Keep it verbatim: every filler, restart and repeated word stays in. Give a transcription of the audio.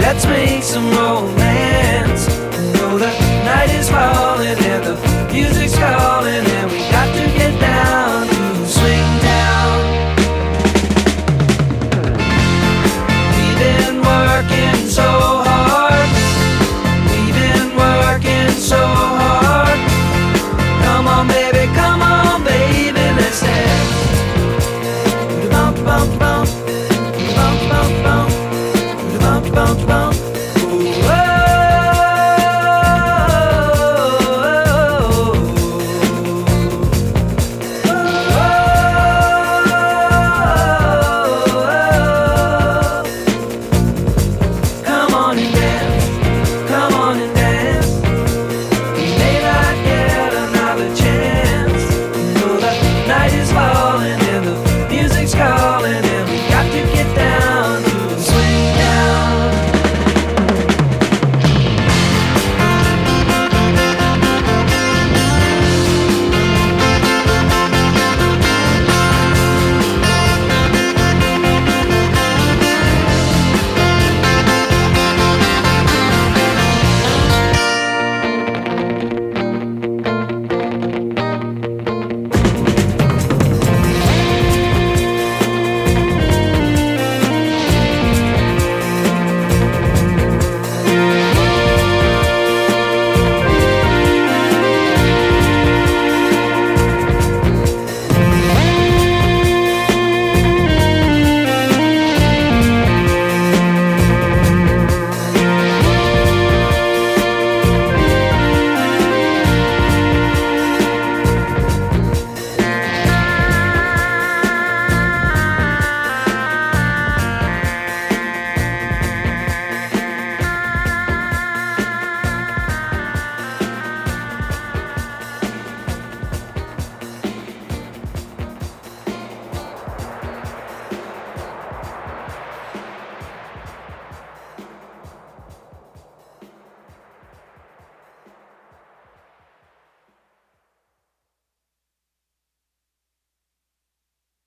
Let's make some romance. You know the night is falling and the music's calling, and we got to get down to Swing Town. We've been working so hard. We've been working so hard. Come on, baby, come on, baby, let's dance. Bump, bump, bump, bump, bump, bump, bump, bump, bump.